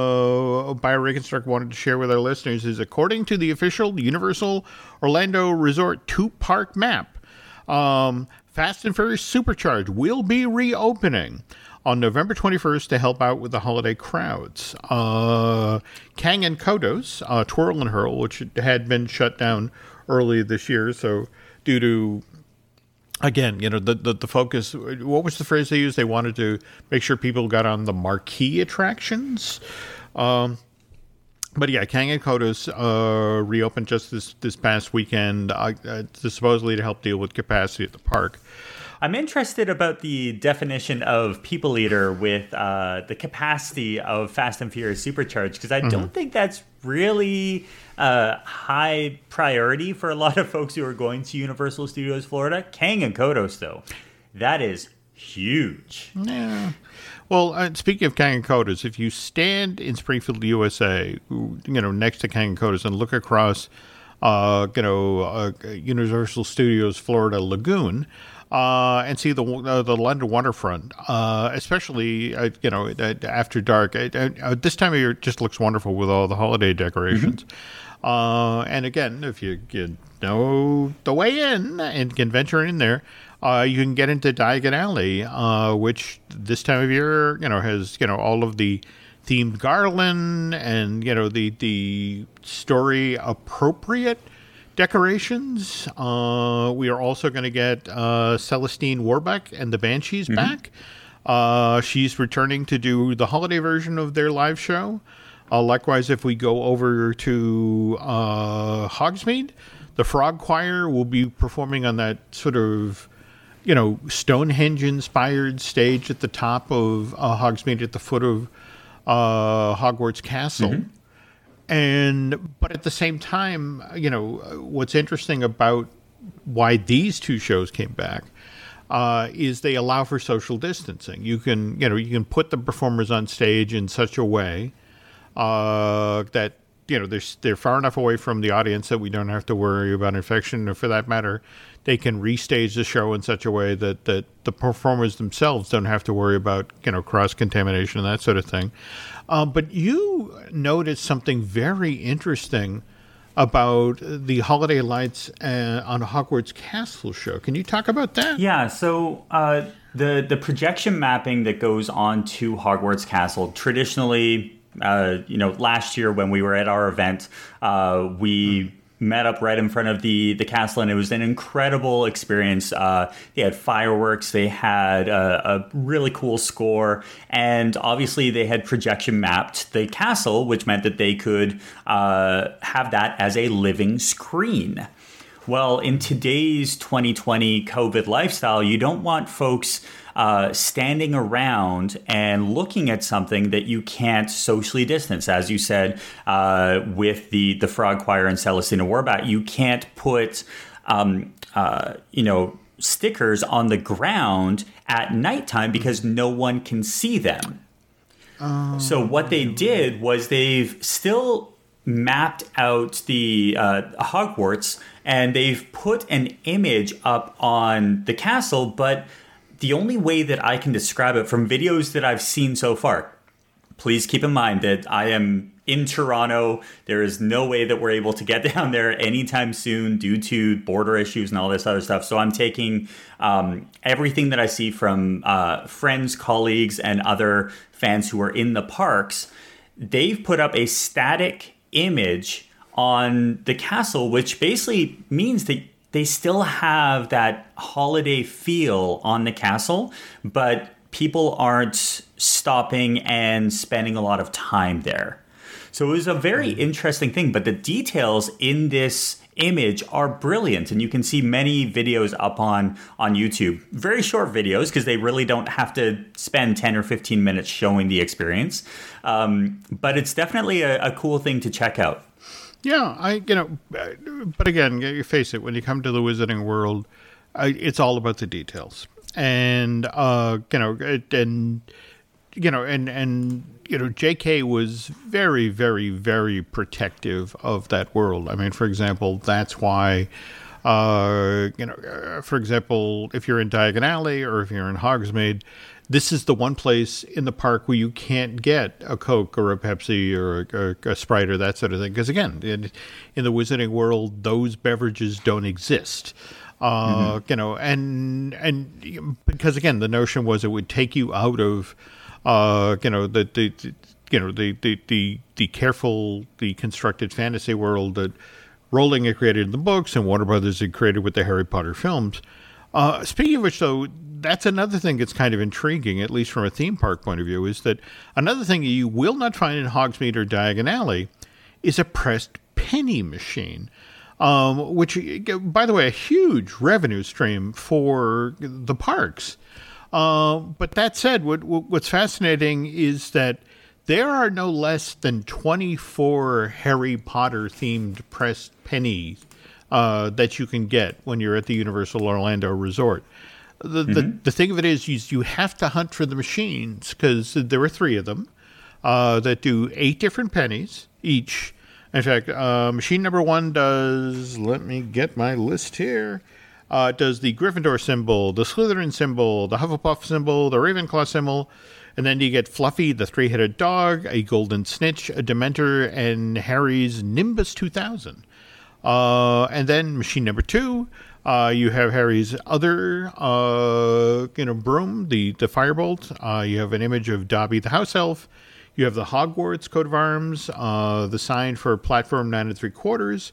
uh, BioReconstruct wanted to share with our listeners is according to the official Universal Orlando Resort two-park map, um, Fast and Furious Supercharged will be reopening on November twenty-first to help out with the holiday crowds. Uh, Kang and Kodos, uh, Twirl and Hurl, which had been shut down earlier this year, so due to, again, you know, the, the, the focus, what was the phrase they used? They wanted to make sure people got on the marquee attractions. Um, But yeah, Kang and Kodos uh, reopened just this, this past weekend, uh, uh, supposedly to help deal with capacity at the park. I'm interested about the definition of people eater with uh, the capacity of Fast and Furious Supercharged, because I mm-hmm. don't think that's really uh, high priority for a lot of folks who are going to Universal Studios Florida. Kang and Kodos, though, that is huge. Yeah. Well, uh, speaking of Kang and Kodos, if you stand in Springfield, U S A, you know, next to Kang and Kodos and look across, uh, you know, uh, Universal Studios Florida Lagoon, uh, and see the uh, the London waterfront, uh, especially uh, you know after dark, uh, uh, this time of year it just looks wonderful with all the holiday decorations. Mm-hmm. Uh, and again, if you, you know the way in and can venture in there. Uh, you can get into Diagon Alley, uh, which this time of year, you know, has, you know, all of the themed garland and, you know, the the story appropriate decorations. Uh, we are also going to get uh, Celestine Warbeck and the Banshees mm-hmm. back. Uh, she's returning to do the holiday version of their live show. Uh, likewise, if we go over to uh, Hogsmeade, the Frog Choir will be performing on that sort of, you know, Stonehenge-inspired stage at the top of uh, Hogsmeade, at the foot of uh, Hogwarts Castle. Mm-hmm. And, but at the same time, you know, what's interesting about why these two shows came back uh, is they allow for social distancing. You can, you know, you can put the performers on stage in such a way uh, that, you know, they're, they're far enough away from the audience that we don't have to worry about infection, or for that matter, they can restage the show in such a way that, that the performers themselves don't have to worry about, you know, cross-contamination and that sort of thing. Um, but you noticed something very interesting about the holiday lights uh, on Hogwarts Castle show. Can you talk about that? Yeah, so uh, the, the projection mapping that goes on to Hogwarts Castle, traditionally, uh, you know, last year when we were at our event, uh, we... Mm. met up right in front of the, the castle, and it was an incredible experience. Uh, they had fireworks, they had a, a really cool score, and obviously they had projection mapped the castle, which meant that they could uh, have that as a living screen. Well, in today's twenty twenty COVID lifestyle, you don't want folks uh, standing around and looking at something that you can't socially distance. As you said, uh, with the, the Frog Choir and Celestina Warbat, you can't put, um, uh, you know, stickers on the ground at nighttime because no one can see them. Um, so what they did was they've still mapped out the uh, Hogwarts, and they've put an image up on the castle, but the only way that I can describe it from videos that I've seen so far, please keep in mind that I am in Toronto. There is no way that we're able to get down there anytime soon due to border issues and all this other stuff. So I'm taking um, everything that I see from uh, friends, colleagues, and other fans who are in the parks. They've put up a static image on the castle, which basically means that they still have that holiday feel on the castle, but people aren't stopping and spending a lot of time there. So it was a very interesting thing, but the details in this image are brilliant, and you can see many videos up on, on YouTube. Very short videos, because they really don't have to spend ten or fifteen minutes showing the experience. Um, but it's definitely a, a cool thing to check out. Yeah, I you know, but again, you face it, when you come to the Wizarding World, I, it's all about the details, and uh, you know, it, and you know, and and you know, J K was very, very, very protective of that world. I mean, for example, that's why, uh, you know, uh, for example, if you're in Diagon Alley or if you're in Hogsmeade, this is the one place in the park where you can't get a Coke or a Pepsi or a, a, a Sprite or that sort of thing. Because, again, in, in the Wizarding World, those beverages don't exist. Uh, mm-hmm. You know, and and because, again, the notion was it would take you out of, uh, you know, the, the, the you know the, the, the, the careful, the constructed fantasy world that Rowling had created in the books and Warner Brothers had created with the Harry Potter films. Uh, speaking of which, though, that's another thing that's kind of intriguing, at least from a theme park point of view, is that another thing you will not find in Hogsmeade or Diagon Alley is a pressed penny machine, um, which, by the way, a huge revenue stream for the parks. Uh, but that said, what, what's fascinating is that there are no less than twenty-four Harry Potter-themed pressed pennies Uh, that you can get when you're at the Universal Orlando Resort. The, mm-hmm. the the thing of it is, you, you have to hunt for the machines, because there are three of them uh, that do eight different pennies each. In fact, uh, machine number one does, let me get my list here, uh, does the Gryffindor symbol, the Slytherin symbol, the Hufflepuff symbol, the Ravenclaw symbol, and then you get Fluffy, the three-headed dog, a golden snitch, a Dementor, and Harry's Nimbus two thousand. Uh, and then machine number two, uh, you have Harry's other, uh, you know, broom, the, the Firebolt. Uh, you have an image of Dobby the house elf. You have the Hogwarts coat of arms, uh, the sign for platform nine and three quarters,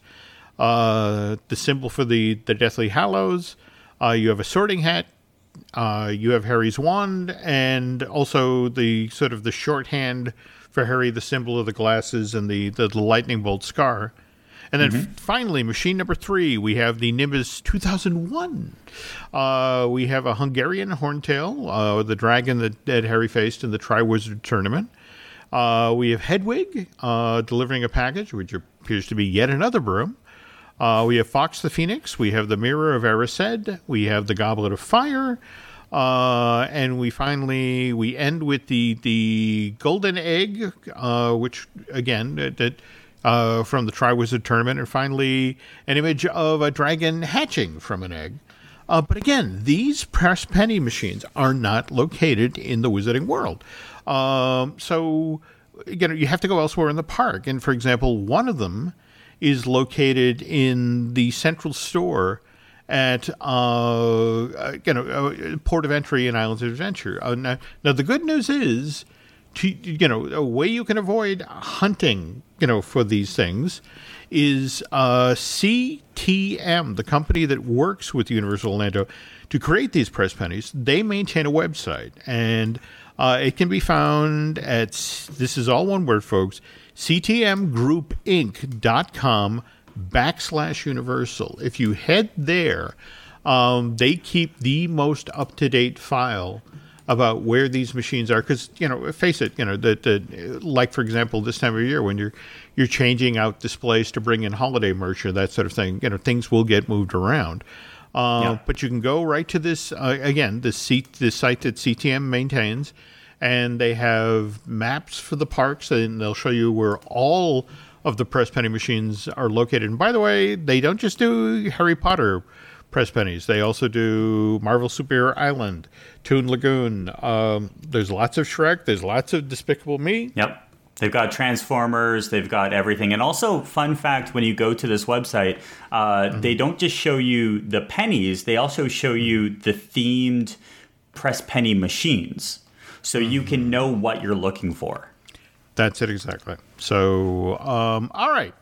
uh, the symbol for the, the Deathly Hallows. Uh, you have a sorting hat. Uh, you have Harry's wand, and also the sort of the shorthand for Harry, the symbol of the glasses and the, the, the lightning bolt scar. And then mm-hmm. finally, machine number three, we have the Nimbus two thousand one. Uh, we have a Hungarian Horntail, uh, the dragon that, that Harry faced in the Triwizard Tournament. Uh, we have Hedwig uh, delivering a package, which appears to be yet another broom. Uh, we have Fox the Phoenix. We have the Mirror of Erised. We have the Goblet of Fire. Uh, and we finally, we end with the, the Golden Egg, uh, which, again, that... that Uh, from the Triwizard Tournament, and finally an image of a dragon hatching from an egg. Uh, but again, these press penny machines are not located in the Wizarding World. Um, so, you know, you have to go elsewhere in the park. And for example, one of them is located in the central store at, uh, you know, uh, Port of Entry in Islands of Adventure. Uh, now, now, the good news is, to, you know, a way you can avoid hunting, you know, for these things is uh, C T M, the company that works with Universal Orlando to create these press pennies. They maintain a website, and uh, it can be found at, this is all one word, folks, c t m group inc dot com backslash universal. If you head there, um, they keep the most up-to-date file about where these machines are, because, you know, face it, you know, that the, like, for example, this time of year when you're you're changing out displays to bring in holiday merch or that sort of thing, you know, things will get moved around. Uh, yeah. But you can go right to this, uh, again, this, C- this site that C T M maintains, and they have maps for the parks, and they'll show you where all of the press penny machines are located. And by the way, they don't just do Harry Potter press pennies. They also do Marvel Superhero Island, Toon Lagoon. Um, there's lots of Shrek. There's lots of Despicable Me. Yep. They've got Transformers. They've got everything. And also, fun fact, when you go to this website, uh, mm-hmm. they don't just show you the pennies. They also show you the themed press penny machines. So mm-hmm. you can know what you're looking for. That's it, exactly. So, um, all right.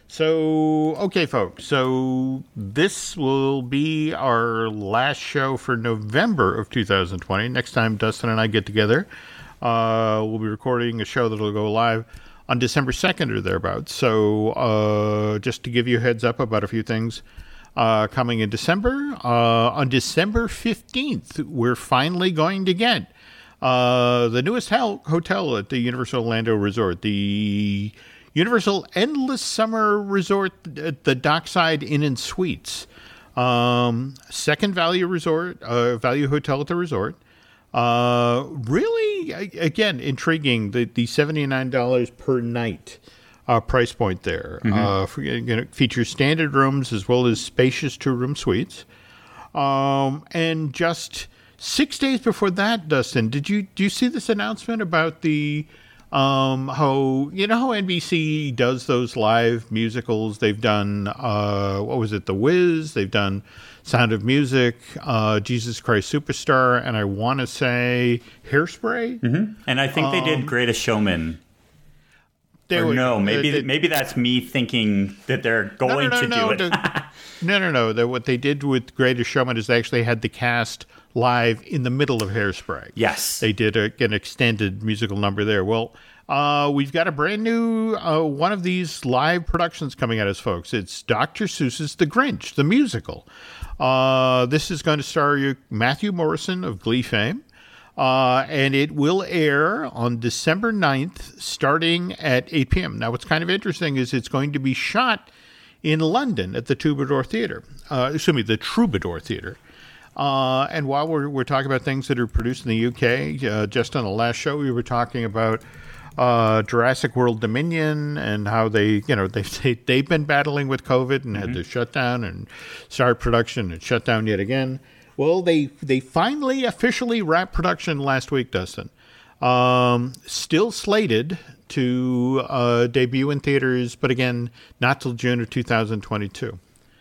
So, okay, folks. So this will be our last show for November of two thousand twenty. Next time Dustin and I get together, uh, we'll be recording a show that will go live on December second or thereabouts. So uh, just to give you a heads up about a few things uh, coming in December. Uh, on December fifteenth, we're finally going to get uh, the newest hel- hotel at the Universal Orlando Resort, the Universal Endless Summer Resort at the Dockside Inn and Suites. Um, second value resort, uh, value hotel at the resort. Uh, really, again, intriguing, the, the seventy-nine dollars per night uh, price point there. Mm-hmm. Uh, for, you know, features standard rooms as well as spacious two-room suites. Um, and just six days before that, Dustin, did you do you see this announcement about the... Um, how, you know how N B C does those live musicals? They've done, uh, what was it, The Wiz? They've done Sound of Music, uh, Jesus Christ Superstar, and I want to say Hairspray. Mm-hmm. And I think um, they did Greatest Showman. Or were, no, maybe uh, they, maybe that's me thinking that they're going no, no, no, to no, do it. the, no, no, no. The, what they did with Greatest Showman is they actually had the cast live in the middle of Hairspray. Yes. They did a, an extended musical number there. Well, uh, we've got a brand new uh, one of these live productions coming at us, folks. It's Doctor Seuss's The Grinch, the musical. Uh, this is going to star you, Matthew Morrison of Glee fame. Uh, and it will air on December ninth, starting at eight p.m. Now, what's kind of interesting is it's going to be shot in London at the Troubadour Theatre. Uh, excuse me, the Troubadour Theatre. Uh, and while we're, we're talking about things that are produced in the U K, uh, just on the last show, we were talking about uh, Jurassic World Dominion and how they, you know, they, they, they've been battling with COVID and mm-hmm. had to shut down and start production and shut down yet again. Well, they they finally officially wrapped production last week, Dustin. Um, still slated to uh, debut in theaters, but again, not till June of two thousand twenty-two.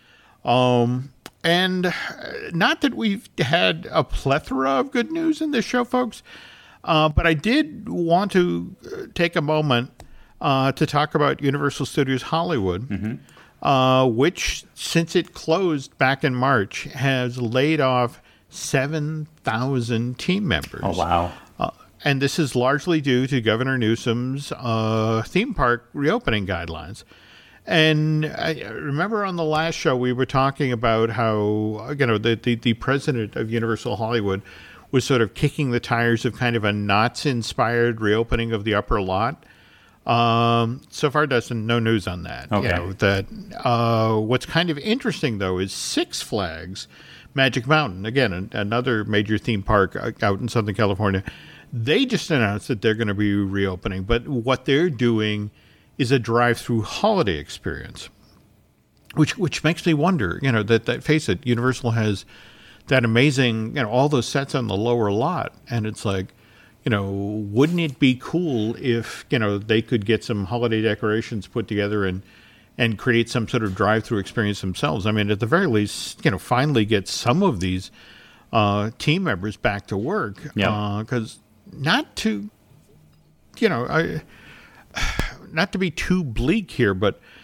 Um, and not that we've had a plethora of good news in this show, folks, uh, but I did want to take a moment uh, to talk about Universal Studios Hollywood. Mm-hmm. Uh, which, since it closed back in March, has laid off seven thousand team members. Oh, wow. Uh, and this is largely due to Governor Newsom's uh, theme park reopening guidelines. And I remember on the last show, we were talking about how, you know, the, the, the president of Universal Hollywood was sort of kicking the tires of kind of a Knott's-inspired reopening of the upper lot. Um, so far, Dustin, no news on that. Okay. You know, that, uh, what's kind of interesting, though, is Six Flags Magic Mountain, again, an, another major theme park out in Southern California. They just announced that they're going to be reopening, but what they're doing is a drive-through holiday experience, which which makes me wonder, you know, that, that face it, Universal has that amazing, you know, all those sets on the lower lot, and it's like, you know, wouldn't it be cool if, you know, they could get some holiday decorations put together and and create some sort of drive-through experience themselves? I mean, at the very least, you know, finally get some of these uh, team members back to work. Yeah. Because uh, not to, you know, I, not to be too bleak here, but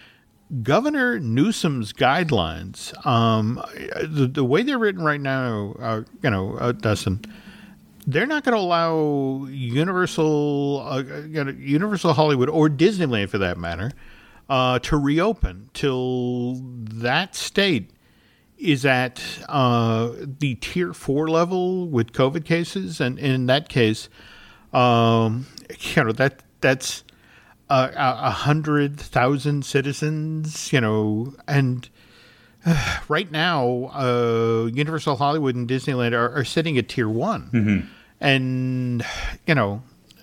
Governor Newsom's guidelines, um, the, the way they're written right now, uh, you know, uh, Dustin, they're not going to allow Universal, uh, you know, Universal Hollywood or Disneyland, for that matter, uh, to reopen till that state is at uh, the tier four level with COVID cases, and in that case, um, you know that that's uh, a hundred thousand citizens, you know, and uh, right now, uh, Universal Hollywood and Disneyland are, are sitting at tier one. Mm-hmm. And, you know,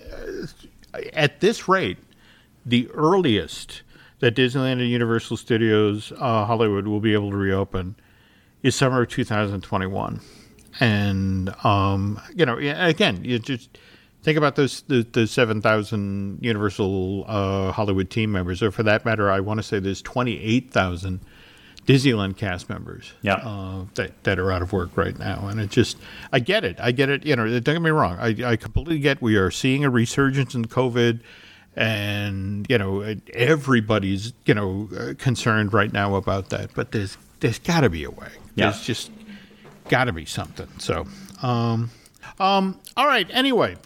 at this rate, the earliest that Disneyland and Universal Studios uh, Hollywood will be able to reopen is summer of two thousand twenty-one. And, um, you know, again, you just think about those the, the seven thousand Universal uh, Hollywood team members. Or for that matter, I want to say there's twenty-eight thousand Disneyland cast members yeah. uh, that, that are out of work right now. And it just, I get it. I get it. You know, don't get me wrong. I, I completely get we are seeing a resurgence in COVID, and, you know, everybody's, you know, concerned right now about that. But there's there's got to be a way. Yeah. There's just got to be something. So, um, um, all right. Anyway,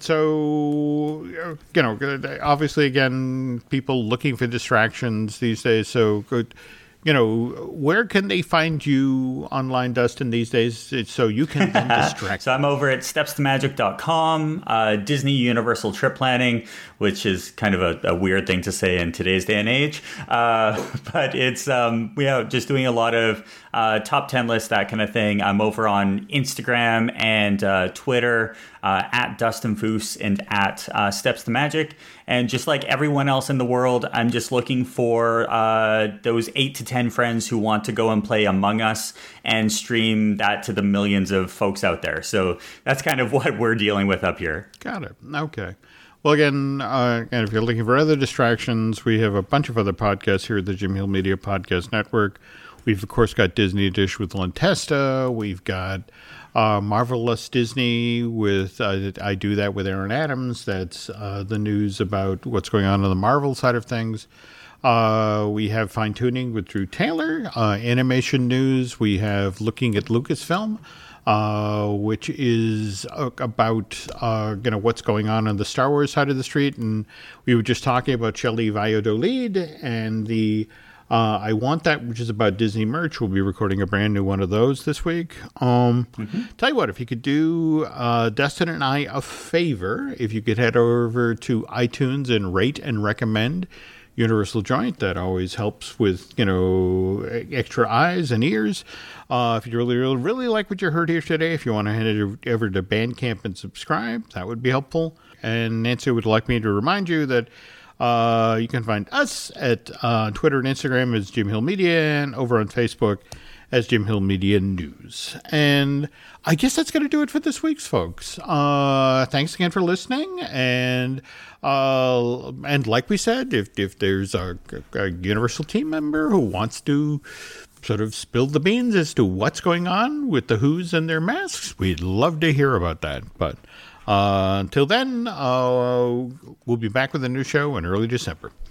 so, you know, obviously, again, people looking for distractions these days. So good. You know, where can they find you online, Dustin, these days, so you can then distract? So I'm over at steps to magic dot com, uh, Disney Universal Trip Planning, which is kind of a, a weird thing to say in today's day and age. Uh, but it's, um, we are just doing a lot of uh, top ten lists, that kind of thing. I'm over on Instagram and uh, Twitter, uh, at Dustin Foose and at uh, Steps to Magic. And just like everyone else in the world, I'm just looking for uh, those eight to ten friends who want to go and play Among Us and stream that to the millions of folks out there. So that's kind of what we're dealing with up here. Got it. Okay. Well, again, uh, and if you're looking for other distractions, we have a bunch of other podcasts here at the Jim Hill Media Podcast Network. We've, of course, got Disney Dish with Len Testa. We've got uh, Marvelous Disney with, uh, I do that with Aaron Adams. That's uh, the news about what's going on on the Marvel side of things. Uh, we have Fine Tuning with Drew Taylor. Uh, animation news, we have Looking at Lucasfilm, uh, which is uh, about uh, you know what's going on on the Star Wars side of the street. And we were just talking about Shelley Valladolid and the Uh, I Want That, which is about Disney merch. We'll be recording a brand new one of those this week. Um, mm-hmm. Tell you what, if you could do uh, Dustin and I a favor, if you could head over to iTunes and rate and recommend Universal Joint, that always helps with, you know, extra eyes and ears. Uh, if you really, really, really like what you heard here today, if you want to head over to Bandcamp and subscribe, that would be helpful. And Nancy would like me to remind you that Uh, you can find us at uh, Twitter and Instagram as Jim Hill Media, and over on Facebook as Jim Hill Media News. And I guess that's going to do it for this week's, folks. Uh, thanks again for listening. And uh, and like we said, if if there's a, a Universal team member who wants to sort of spill the beans as to what's going on with the Who's and their masks, we'd love to hear about that. But Uh, until then, uh, we'll be back with a new show in early December.